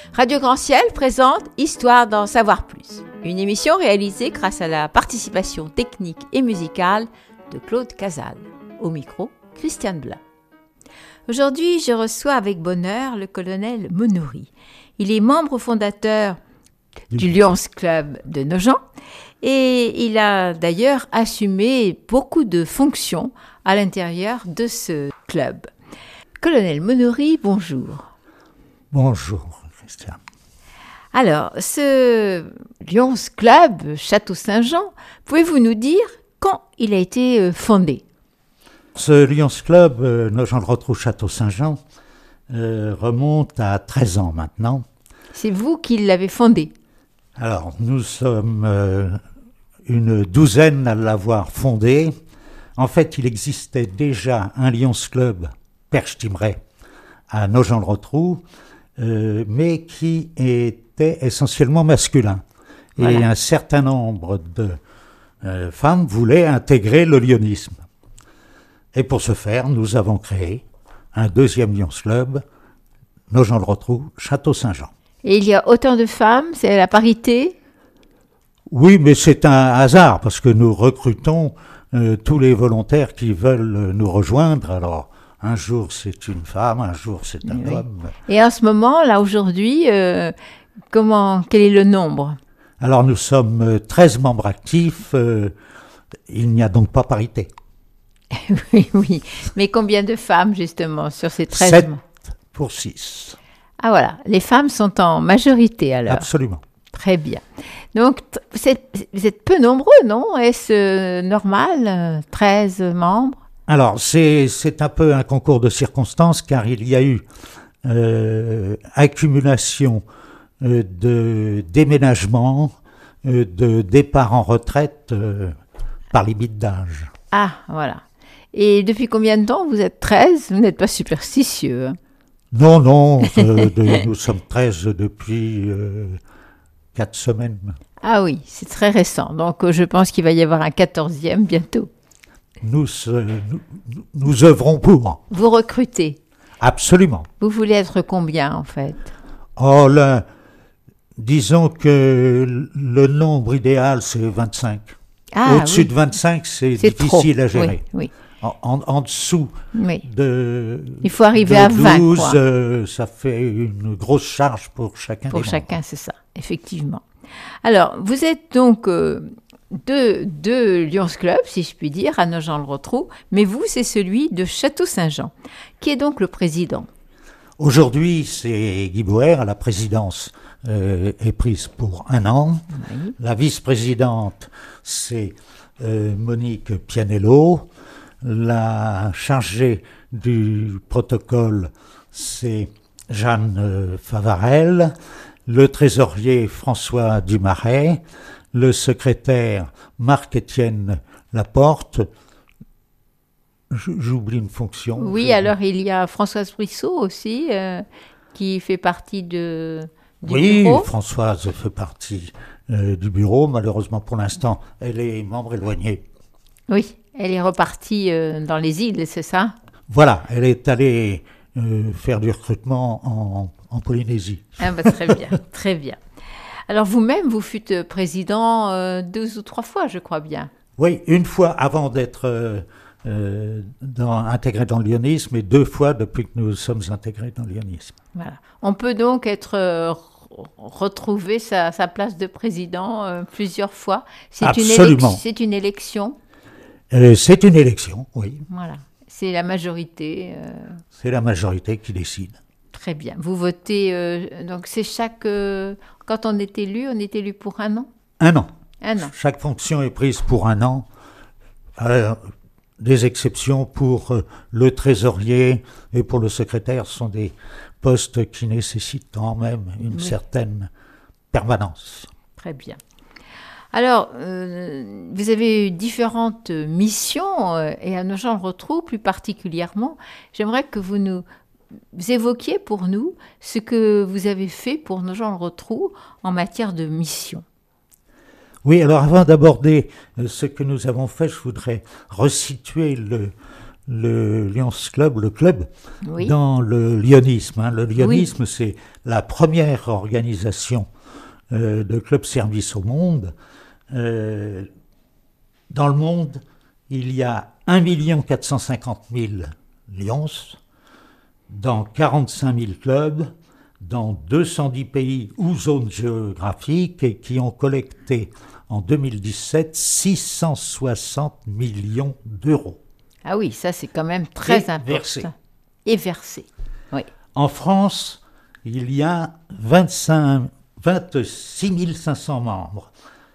Radio Grand Ciel présente Histoire d'en savoir plus, une émission réalisée grâce à la participation technique et musicale de Claude Casal. Au micro, Christiane Blin. Aujourd'hui, je reçois avec bonheur le colonel Monory. Il est membre fondateur du Lions Club de Nogent et il a d'ailleurs assumé beaucoup de fonctions à l'intérieur de ce club. Colonel Monory, bonjour. Bonjour, Christian. Alors, ce Lions Club Château-Saint-Jean, pouvez-vous nous dire quand il a été fondé ? Ce Lions Club Nogent-le-Rotrou Château-Saint-Jean remonte à 13 ans maintenant. C'est vous qui l'avez fondé ? Alors, nous sommes une douzaine à l'avoir fondé. En fait, il existait déjà un Lions Club Perche-Timeray à Nogent-le-Rotrou, mais qui était essentiellement masculin. Voilà. Et un certain nombre de femmes voulaient intégrer le lionisme. Et pour ce faire, nous avons créé un deuxième Lions Club, Nogent-le-Rotrou, Château-Saint-Jean. Et il y a autant de femmes, c'est la parité ? Oui, mais c'est un hasard, parce que nous recrutons tous les volontaires qui veulent nous rejoindre. Alors, un jour c'est une femme, un jour c'est un homme. Et en ce moment, là, aujourd'hui, quel est le nombre ? Alors, nous sommes 13 membres actifs, il n'y a donc pas parité. Oui. Mais combien de femmes, justement, sur ces 13 7 pour 6. Ah voilà, les femmes sont en majorité, alors. Absolument. Très bien. Donc, vous êtes peu nombreux, non ? Est-ce normal, 13 membres ? Alors, c'est un peu un concours de circonstances, car il y a eu accumulation de déménagements, de départ en retraite par limite d'âge. Ah, voilà. Et depuis combien de temps vous êtes 13 ? Vous n'êtes pas superstitieux, hein ? Non, nous sommes 13 depuis 4 semaines. Ah oui, c'est très récent. Donc, je pense qu'il va y avoir un 14e bientôt. Nous œuvrons pour. Vous recrutez ? Absolument. Vous voulez être combien, en fait ? Oh là, disons que le nombre idéal, c'est 25. Ah, Au-dessus de 25, c'est difficile trop. À gérer. Oui. En dessous de il faut arriver à 20, 12, ça fait une grosse charge pour chacun. Pour chacun, c'est ça, effectivement. Alors, vous êtes donc deux Lions Club, si je puis dire, à Nogent-le-Rotrou, mais vous, c'est celui de Château-Saint-Jean. Qui est donc le président ? Aujourd'hui, c'est Guy Boer, la présidence est prise pour 1 an. Oui. La vice-présidente, c'est Monique Pianello. La chargée du protocole, c'est Jeanne Favarel. Le trésorier, François Dumaret. Le secrétaire, Marc-Étienne Laporte. J'oublie une fonction. Oui, alors il y a Françoise Brissot aussi, qui fait partie du bureau. Oui, Françoise fait partie du bureau. Malheureusement, pour l'instant, elle est membre éloignée. Oui, elle est repartie dans les îles, c'est ça ? Voilà, elle est allée faire du recrutement en Polynésie. Ah bah, très bien, très bien. Alors vous-même, vous fûtes président 2 ou 3 fois, je crois bien. Oui, 1 fois avant d'être intégré dans le lionisme et 2 fois depuis que nous sommes intégrés dans le lionisme. Voilà. On peut donc retrouver sa place de président plusieurs fois. Absolument. C'est une élection. C'est une élection, oui. Voilà. C'est la majorité. C'est la majorité qui décide. Très bien. Vous votez, donc c'est quand on est élu pour 1 an ? 1 an. 1 an. Chaque fonction est prise pour 1 an. Des exceptions pour le trésorier et pour le secrétaire sont des postes qui nécessitent quand même une certaine permanence. Très bien. Alors, vous avez eu différentes missions et à Nogent-le-Rotrou plus particulièrement. J'aimerais que vous évoquiez pour nous ce que vous avez fait pour Nogent-le-Rotrou en matière de mission. Oui, alors avant d'aborder ce que nous avons fait, je voudrais resituer le Lions Club, le club, Oui. dans le lyonisme. Le lyonisme, c'est la première organisation de club-service au monde. Dans le monde, il y a 1 450 000 Lions, dans 45 000 clubs, dans 210 pays ou zones géographiques, et qui ont collecté en 2017 660 millions d'euros. Ah oui, ça c'est quand même très Et important. versé. Et versé. Oui. En France, il y a 26 500 membres,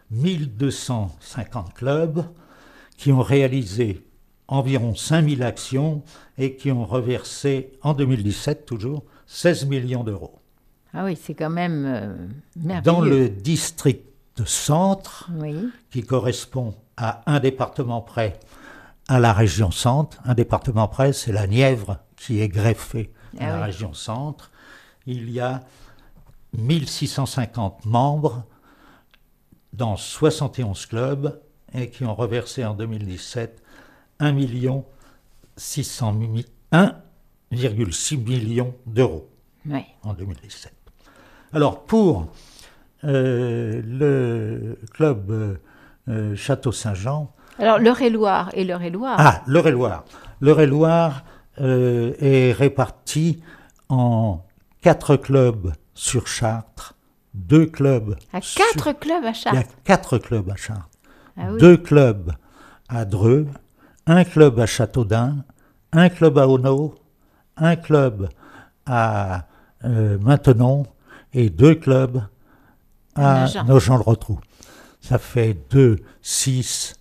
1250 clubs qui ont réalisé environ 5000 actions et qui ont reversé en 2017 toujours 16 millions d'euros. Ah oui, c'est quand même merveilleux. Dans le district centre, Oui. qui correspond à un département près à la région centre, un département près, c'est la Nièvre qui est greffée à la région centre, il y a 1650 membres dans 71 clubs et qui ont reversé en 2017 1,6 million d'euros en 2017. Alors pour le club Château Saint-Jean... Alors l'Eure-et-Loire et l'Eure-et-Loire... Ah, l'Eure-et-Loire. L'Eure-et-Loire est réparti en 4 clubs sur Chartres, 2 clubs... clubs à Chartres. Il y a 4 clubs à Chartres. Ah oui. 2 clubs à Dreux, 1 club à Châteaudun, 1 club à Auneau, 1 club à Maintenon et 2 clubs à Nogent-le-Rotrou. Ça fait 2, 6,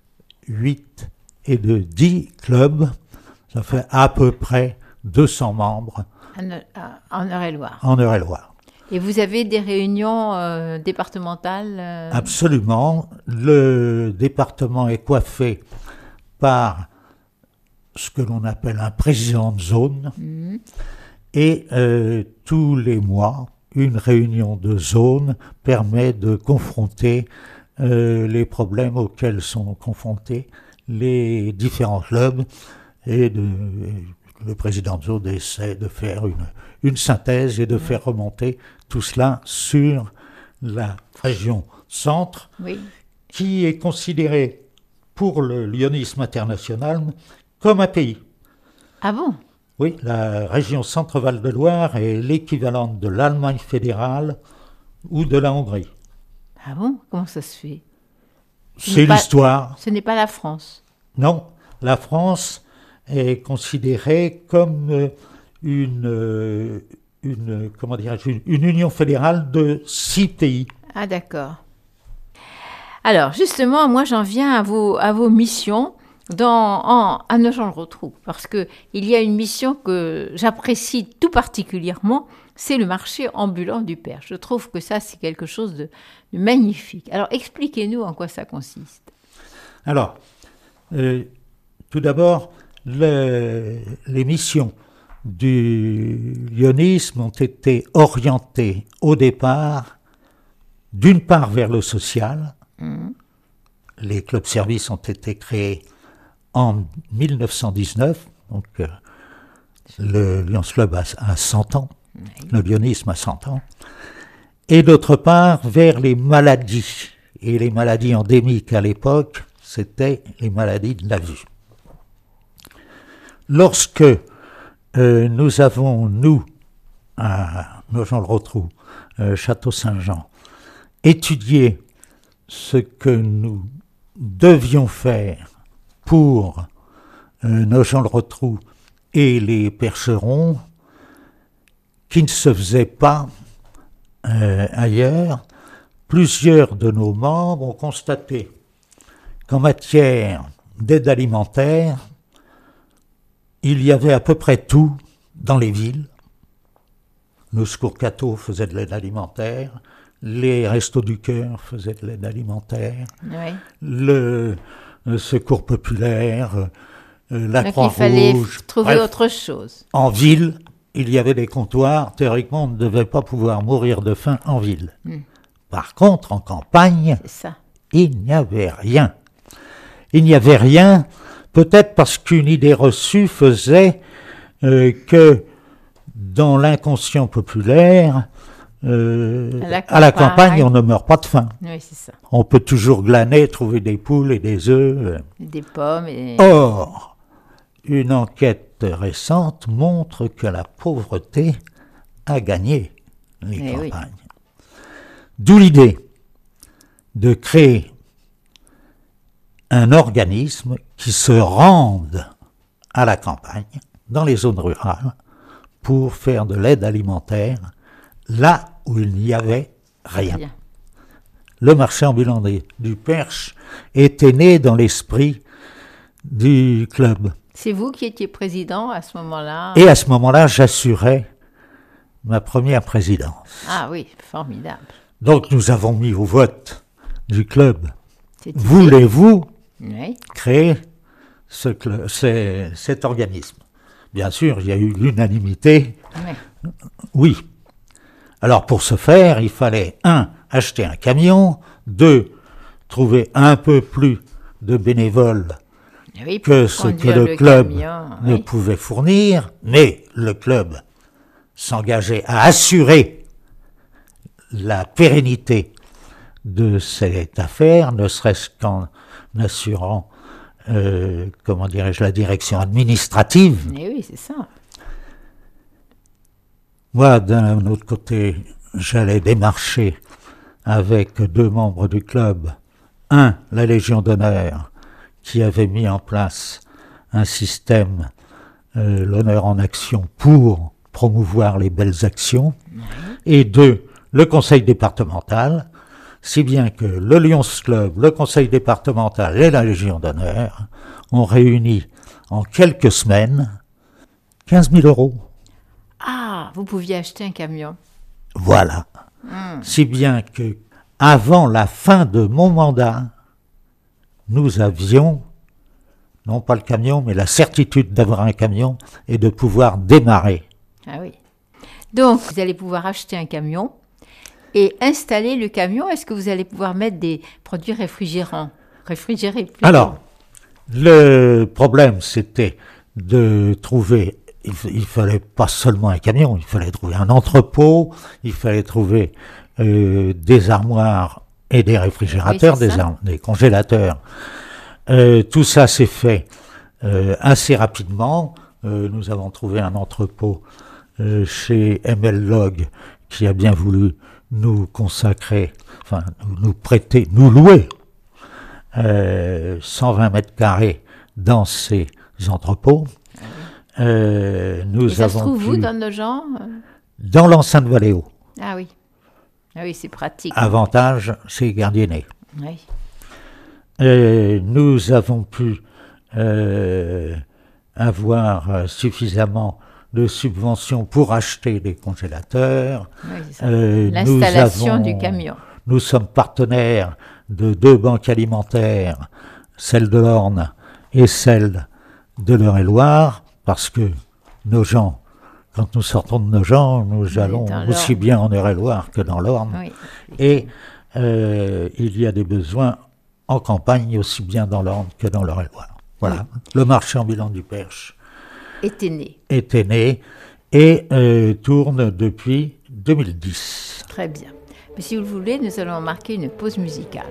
8 et 10 clubs. Ça fait à peu près 200 membres en Eure-et-Loire. En Eure-et-Loire. Et vous avez des réunions départementales Absolument. Le département est coiffé par ce que l'on appelle un président de zone. Mmh. Et tous les mois, une réunion de zone permet de confronter les problèmes auxquels sont confrontés les différents clubs. Et le président de zone essaie de faire une synthèse et de faire remonter tout cela sur la région centre, qui est considérée pour le lyonisme international comme un pays. Ah bon ? Oui, la région Centre-Val de Loire est l'équivalent de l'Allemagne fédérale ou de la Hongrie. Ah bon ? Comment ça se fait ? C'est l'histoire. Ce n'est pas la France. Non, la France est considérée comme une union fédérale de 6 pays. Ah d'accord. Alors justement, moi j'en viens à vos missions à Nogent-le-Rotrou, parce qu'il y a une mission que j'apprécie tout particulièrement, c'est le marché ambulant du Perche. Je trouve que ça, c'est quelque chose de magnifique. Alors, expliquez-nous en quoi ça consiste. Alors, tout d'abord, les missions du lyonisme ont été orientées au départ, d'une part vers le social. Les clubs-services ont été créés en 1919, donc le Lions Club a 100 ans, le lyonisme a 100 ans, et d'autre part vers les maladies, et les maladies endémiques à l'époque, c'était les maladies de la vue. Lorsque nous avons, à Nogent-le-Rotrou, Château Saint-Jean, étudié ce que nous devions faire pour Nogent-le-Rotrou et les Percherons, qui ne se faisait pas ailleurs, plusieurs de nos membres ont constaté qu'en matière d'aide alimentaire, il y avait à peu près tout dans les villes. Le Secours Cateau faisait de l'aide alimentaire, les Restos du Cœur faisaient de l'aide alimentaire, le Secours Populaire, la Croix-Rouge. Il fallait trouver autre chose. En ville, il y avait des comptoirs. Théoriquement, on ne devait pas pouvoir mourir de faim en ville. Par contre, en campagne, il n'y avait rien. Il n'y avait rien Peut-être parce qu'une idée reçue faisait que dans l'inconscient populaire, à la campagne, on ne meurt pas de faim. Oui, c'est ça. On peut toujours glaner, trouver des poules et des œufs. Des pommes. Et... Or, une enquête récente montre que la pauvreté a gagné les campagnes. Oui. D'où l'idée de créer un organisme qui se rende à la campagne, dans les zones rurales, pour faire de l'aide alimentaire là où il n'y avait rien. Le marché ambulant du Perche était né dans l'esprit du club. C'est vous qui étiez président à ce moment-là? Et à ce moment-là, j'assurais ma première présidence. Ah oui, formidable. Donc nous avons mis au vote du club. Voulez-vous créer cet organisme? Bien sûr, il y a eu l'unanimité. Oui. Alors pour ce faire, il fallait 1. Acheter un camion, 2. Trouver un peu plus de bénévoles que ce que le club ne pouvait fournir, mais le club s'engageait à assurer la pérennité de cette affaire, ne serait-ce qu'en assurant, la direction administrative. Et oui, c'est ça. Moi, d'un autre côté, j'allais démarcher avec 2 membres du club. 1, la Légion d'honneur, qui avait mis en place un système, l'honneur en action, pour promouvoir les belles actions. Et 2, le conseil départemental, si bien que le Lions Club, le conseil départemental et la Légion d'honneur ont réuni en quelques semaines 15 000 €. Ah, vous pouviez acheter un camion. Voilà. Si bien que, avant la fin de mon mandat, nous avions, non pas le camion, mais la certitude d'avoir un camion et de pouvoir démarrer. Ah oui. Donc, vous allez pouvoir acheter un camion et installer le camion. Est-ce que vous allez pouvoir mettre des produits réfrigérés plutôt? Alors, le problème, c'était de trouver... Il fallait pas seulement un camion, il fallait trouver un entrepôt, il fallait trouver des armoires et des réfrigérateurs, des congélateurs. Tout ça s'est fait assez rapidement. Nous avons trouvé un entrepôt chez ML Log qui a bien voulu nous consacrer, enfin nous prêter, nous louer 120 mètres carrés dans ces entrepôts. Et ça se trouve où, dans Nogent? Dans l'enceinte Valéo. Ah oui. Ah oui, c'est pratique. Avantage, c'est Gardionnet. Oui. Nous avons pu avoir suffisamment de subventions pour acheter des congélateurs. Oui, c'est ça. L'installation du camion. Nous sommes partenaires de 2 banques alimentaires, celle de l'Orne et celle de l'Eure-et-Loire, parce que Nogent, quand nous sortons de Nogent, nous allons aussi bien en Eure-et-Loire que dans l'Orne. Oui. Et il y a des besoins en campagne aussi bien dans l'Orne que dans l'Eure-et-Loire. Voilà. Oui. Le marché ambulant du Perche était né et tourne depuis 2010. Très bien. Mais si vous le voulez, nous allons marquer une pause musicale.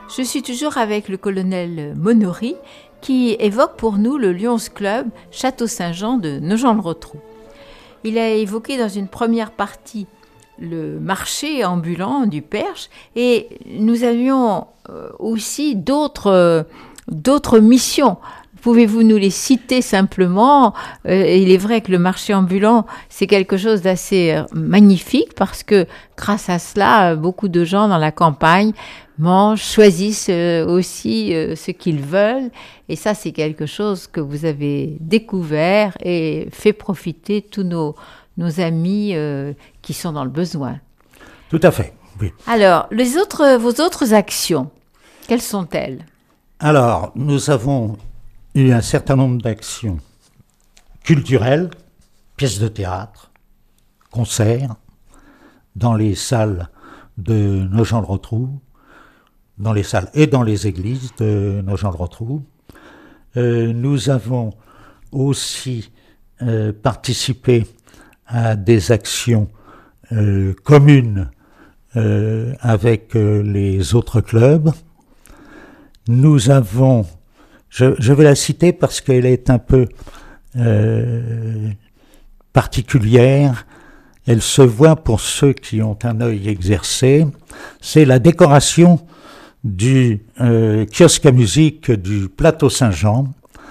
Je suis toujours avec le colonel Monory qui évoque pour nous le Lions Club Château-Saint-Jean de Nogent-le-Rotrou. Il a évoqué dans une première partie le marché ambulant du Perche et nous avions aussi d'autres missions. Pouvez-vous nous les citer simplement ? Il est vrai que le marché ambulant, c'est quelque chose d'assez magnifique parce que grâce à cela, beaucoup de gens dans la campagne mangent, choisissent aussi ce qu'ils veulent. Et ça, c'est quelque chose que vous avez découvert et fait profiter tous nos amis qui sont dans le besoin. Tout à fait, oui. Alors, vos autres actions, quelles sont-elles ? Alors, nous avons eu un certain nombre d'actions culturelles, pièces de théâtre, concerts, dans les salles de Nogent-le-Rotrou, dans les salles et dans les églises de Nogent-le-Rotrou. Nous avons aussi participé à des actions communes avec les autres clubs. Nous avons, je vais la citer parce qu'elle est un peu particulière, elle se voit pour ceux qui ont un œil exercé, c'est la décoration du kiosque à musique du plateau Saint-Jean,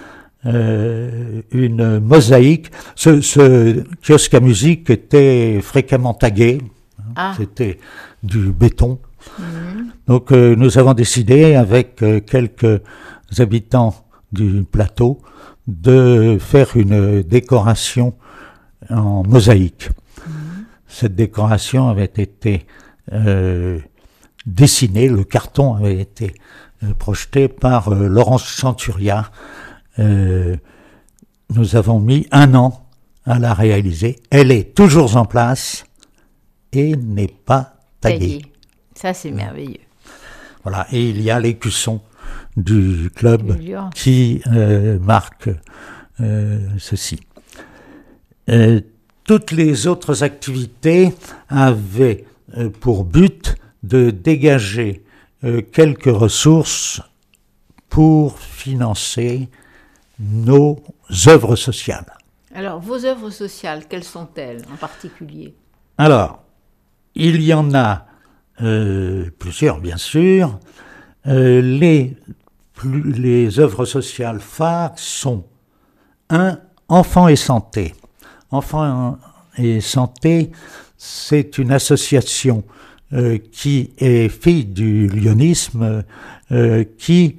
une mosaïque. Ce kiosque à musique était fréquemment tagué, c'était du béton. Donc nous avons décidé avec quelques habitants du plateau de faire une décoration en mosaïque. Cette décoration avait été dessinée, le carton avait été projeté par Laurence Chanturia. Nous avons mis 1 an à la réaliser. Elle est toujours en place et n'est pas taguée. Ça, c'est merveilleux. Voilà, et il y a l'écusson du club qui marque ceci. Toutes les autres activités avaient pour but de dégager quelques ressources pour financer nos œuvres sociales. Alors, vos œuvres sociales, quelles sont-elles en particulier ? Alors, il y en a plusieurs, bien sûr. Les œuvres sociales phares sont 1. Enfants et santé. Enfants et santé, c'est une association qui est fille du lyonisme, qui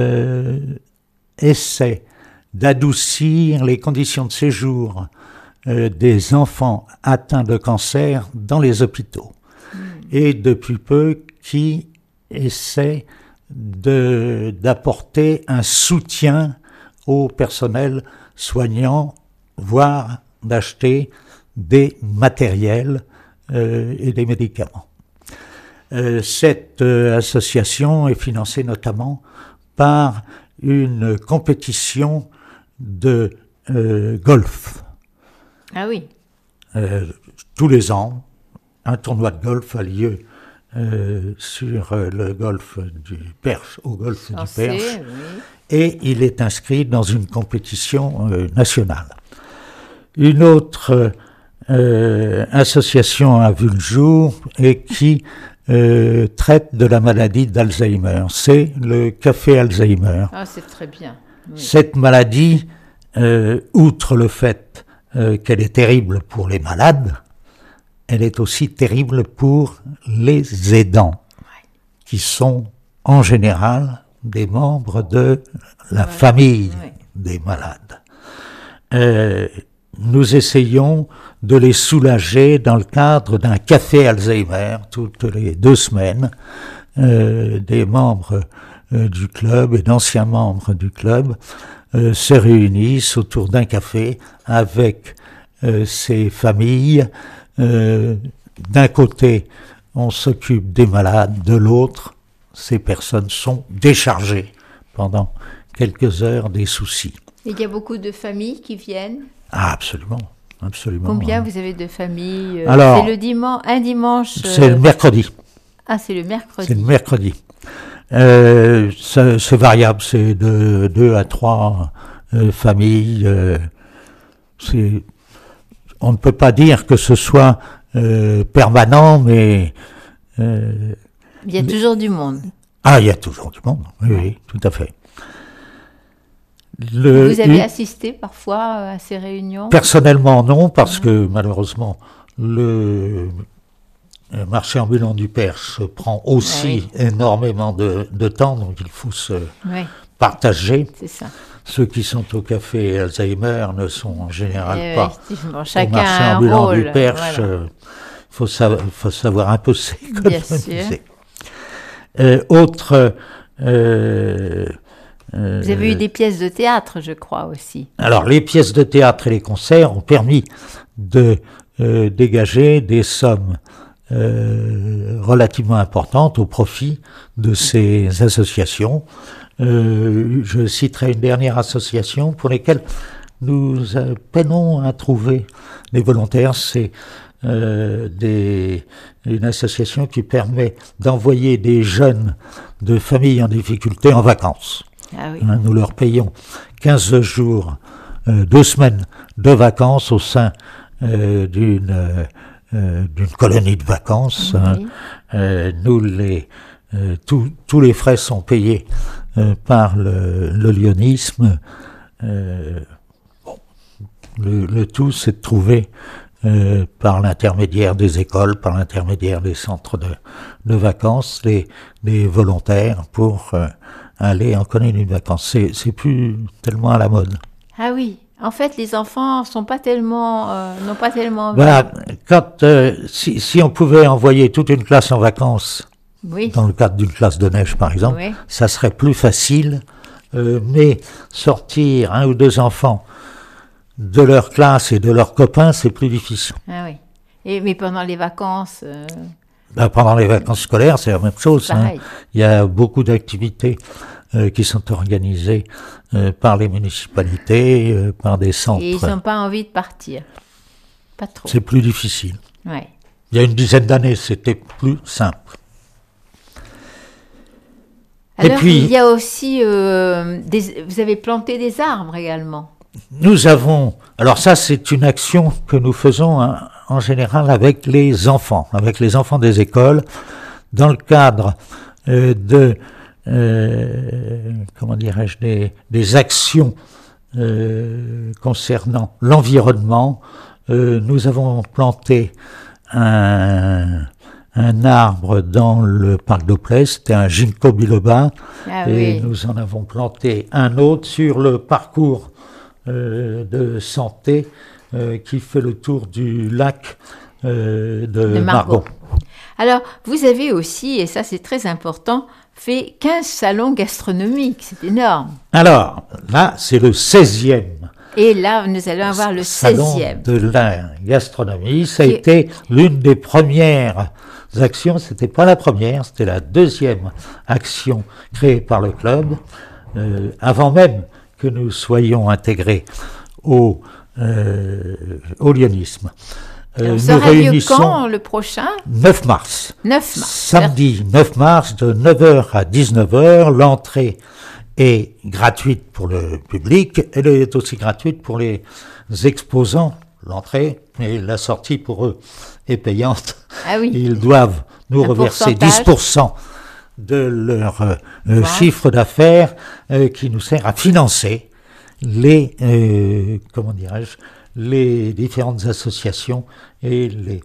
essaie d'adoucir les conditions de séjour des enfants atteints de cancer dans les hôpitaux. Et depuis peu, qui essaie d'apporter un soutien au personnel soignant, voire d'acheter des matériels et des médicaments. Cette association est financée notamment par une compétition de golf. Ah oui. Tous les ans, un tournoi de golf a lieu sur le golfe du Perche, au golfe du Perche, oui. Et il est inscrit dans une compétition nationale. Une autre association a vu le jour et qui traite de la maladie d'Alzheimer. C'est le Café Alzheimer. Ah, c'est très bien. Oui. Cette maladie, outre le fait qu'elle est terrible pour les malades, elle est aussi terrible pour les aidants, qui sont en général des membres de la famille des malades. Nous essayons de les soulager dans le cadre d'un café Alzheimer toutes les 2 semaines. Des membres du club et d'anciens membres du club se réunissent autour d'un café avec ces familles. D'un côté, on s'occupe des malades, de l'autre, ces personnes sont déchargées pendant quelques heures des soucis. Et il y a beaucoup de familles qui viennent ? Ah, absolument, absolument. Combien vous avez de familles ? Alors, c'est un dimanche. C'est le mercredi. Ah, c'est le mercredi. C'est le mercredi. C'est variable, c'est de 2 à 3 familles. On ne peut pas dire que ce soit permanent, mais... il y a toujours du monde. Ah, il y a toujours du monde, oui, tout à fait. Vous avez assisté parfois à ces réunions? Personnellement, non, parce que malheureusement, le marché ambulant du Perche prend aussi énormément de temps, donc il faut se partager. C'est ça. Ceux qui sont au café Alzheimer ne sont en général pas chacun au marché a un ambulant rôle, du Perche. Faut savoir un peu s'économiser. Vous avez eu des pièces de théâtre, je crois, aussi. Alors, les pièces de théâtre et les concerts ont permis de dégager des sommes relativement importantes au profit de ces associations. Je citerai une dernière association pour laquelle nous peinons à trouver des volontaires. C'est une association qui permet d'envoyer des jeunes de familles en difficulté en vacances. Ah oui. Nous leur payons 15 jours, 2 semaines de vacances au sein d'une colonie de vacances. Oui. Tous les frais sont payés par le lyonisme. Le tout, c'est de trouver par l'intermédiaire des écoles, par l'intermédiaire des centres de vacances, les volontaires pour aller en colonie de vacances. C'est plus tellement à la mode. Ah oui. En fait, les enfants n'ont pas tellement voilà, si on pouvait envoyer toute une classe en vacances, dans le cadre d'une classe de neige par exemple, ça serait plus facile, mais sortir 1 ou 2 enfants de leur classe et de leurs copains, c'est plus difficile. Ah oui. Mais pendant les vacances pendant les vacances scolaires, c'est la même chose. Il y a beaucoup d'activités qui sont organisées par les municipalités, par des centres. Et ils n'ont pas envie de partir. Pas trop. C'est plus difficile. Ouais. Il y a une dizaine d'années, c'était plus simple. Alors, et puis, il y a aussi... vous avez planté des arbres également. Nous avons... Alors ça, c'est une action que nous faisons en général avec les enfants des écoles, dans le cadre comment dirais-je, des actions concernant l'environnement. Nous avons planté un arbre dans le parc d'Auplès, c'était un ginkgo biloba, et nous en avons planté un autre sur le parcours de santé qui fait le tour du lac de Margot. Alors, vous avez aussi, et ça c'est très important, fait 15 salons gastronomiques, c'est énorme. Alors, là, c'est le 16e. Et là, nous allons avoir le 16e. Salon de la gastronomie, ça a été l'une des premières actions, c'était pas la première, c'était la 2e action créée par le club, avant même que nous soyons intégrés au lyonisme. Nous réunissons quand le prochain 9 mars. 9 mars. Samedi 9 mars de 9h à 19h. L'entrée est gratuite pour le public. Elle est aussi gratuite pour les exposants. L'entrée et la sortie pour eux est payante. Ah oui. Ils doivent nous reverser 10% de leur chiffre d'affaires qui nous sert à financer les différentes associations et les...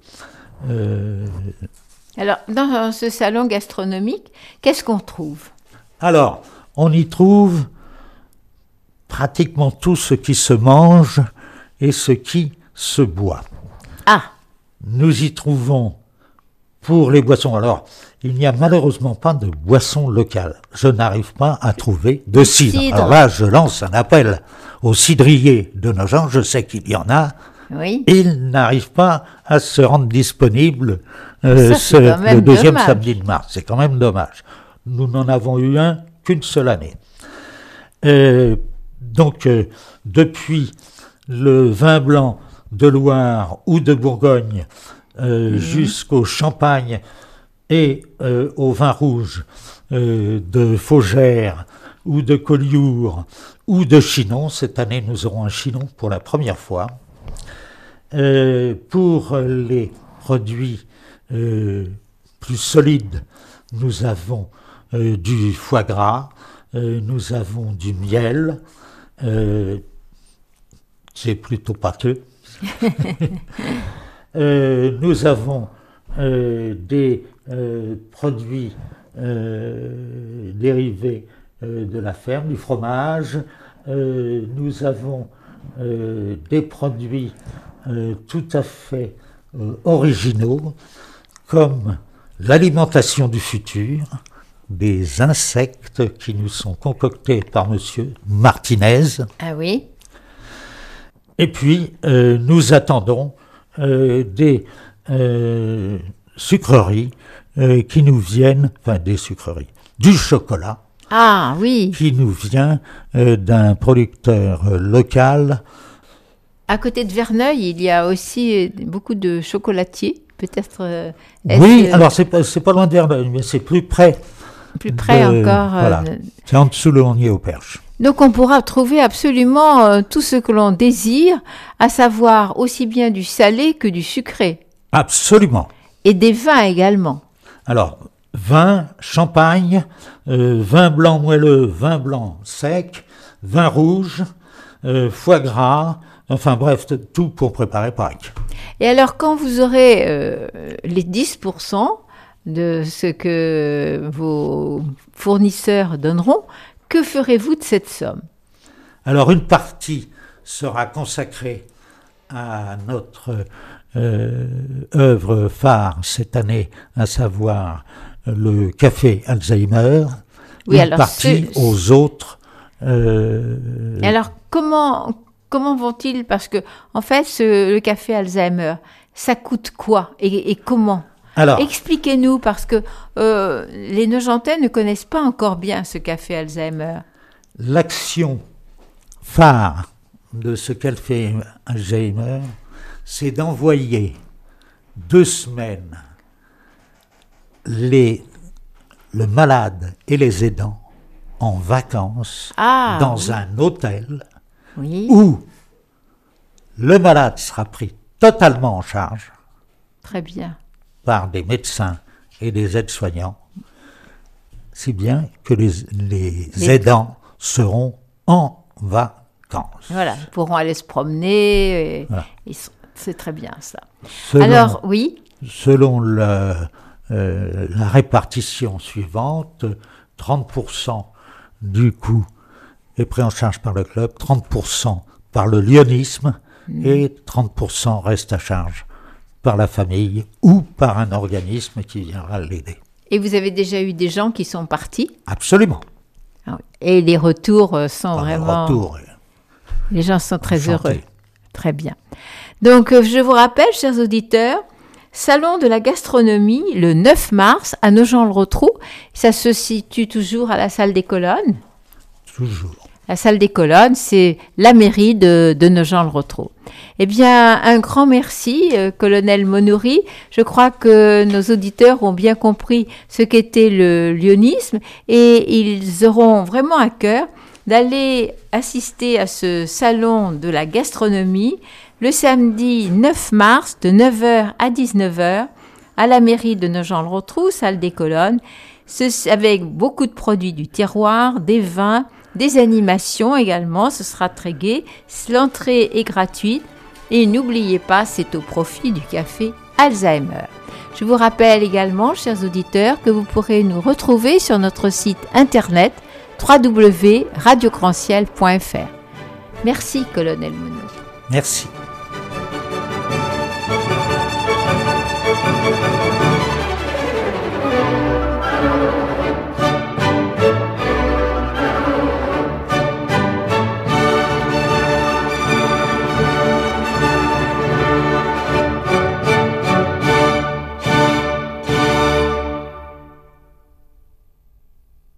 Alors, dans ce salon gastronomique, qu'est-ce qu'on trouve? Alors, on y trouve pratiquement tout ce qui se mange et ce qui se boit. Ah! Nous y trouvons pour les boissons. Alors, il n'y a malheureusement pas de boisson locale. Je n'arrive pas à trouver de cidre. Alors là, je lance un appel aux cidriers de nos gens. Je sais qu'il y en a. Oui. Ils n'arrivent pas à se rendre disponibles le 2e samedi de mars. C'est quand même dommage. Nous n'en avons eu un qu'une seule année. Donc, depuis le vin blanc de Loire ou de Bourgogne jusqu'au champagne et au vin rouge de Faugère ou de Collioure ou de Chinon. Cette année, nous aurons un Chinon pour la première fois. Pour les produits plus solides, nous avons du foie gras, nous avons du miel, c'est plutôt pâteux. Nous avons des produits dérivés de la ferme, du fromage. Nous avons des produits tout à fait originaux, comme l'alimentation du futur, des insectes qui nous sont concoctés par Monsieur Martinez. Ah oui. Et puis, nous attendons des sucreries qui nous viennent, enfin des sucreries, du chocolat. Ah oui. Qui nous vient d'un producteur local. À côté de Verneuil, il y a aussi beaucoup de chocolatiers, peut-être. Oui, alors c'est pas loin de Verneuil, mais c'est plus près. Plus près encore. Voilà. C'est en dessous de Longnier-au-Perche. Donc on pourra trouver absolument tout ce que l'on désire, à savoir aussi bien du salé que du sucré. Absolument. Et des vins également. Alors, vin, champagne, vin blanc moelleux, vin blanc sec, vin rouge, foie gras, enfin bref, tout pour préparer Pâques. Et alors quand vous aurez les 10% de ce que vos fournisseurs donneront, que ferez-vous de cette somme? Alors une partie sera consacrée à notre œuvre phare cette année, à savoir le café Alzheimer, oui, une partie aux autres. Et alors comment vont-ils, parce que en fait le café Alzheimer, ça coûte quoi et comment? Alors, expliquez-nous, parce que les Nogentais ne connaissent pas encore bien ce café Alzheimer. L'action phare de ce café Alzheimer, c'est d'envoyer 2 semaines le malade et les aidants en vacances dans un hôtel où le malade sera pris totalement en charge. Très bien. Par des médecins et des aides-soignants, si bien que les aidants seront en vacances. Voilà, ils pourront aller se promener, voilà. C'est très bien ça. Alors, oui. Selon la répartition suivante, 30% du coût est pris en charge par le club, 30% par le lyonisme et 30% reste à charge par la famille ou par un organisme qui viendra l'aider. Et vous avez déjà eu des gens qui sont partis? Absolument. Et les retours sont vraiment... Les gens sont très enchantés. Heureux. Très bien. Donc, je vous rappelle, chers auditeurs, Salon de la gastronomie, le 9 mars, à Nogent-le-Rotrou. Ça se situe toujours à la salle des Colonnes. Toujours. La salle des Colonnes, c'est la mairie de Nogent-le-Rotrou. Eh bien, un grand merci, colonel Monouri. Je crois que nos auditeurs ont bien compris ce qu'était le lyonisme et ils auront vraiment à cœur d'aller assister à ce salon de la gastronomie le samedi 9 mars de 9h à 19h à la mairie de Nogent-le-Rotrou, salle des Colonnes, avec beaucoup de produits du terroir, des vins, des animations également, ce sera très gai. L'entrée est gratuite et n'oubliez pas, c'est au profit du café Alzheimer. Je vous rappelle également, chers auditeurs, que vous pourrez nous retrouver sur notre site internet www.radiograndciel.fr. Merci, colonel Monod. Merci.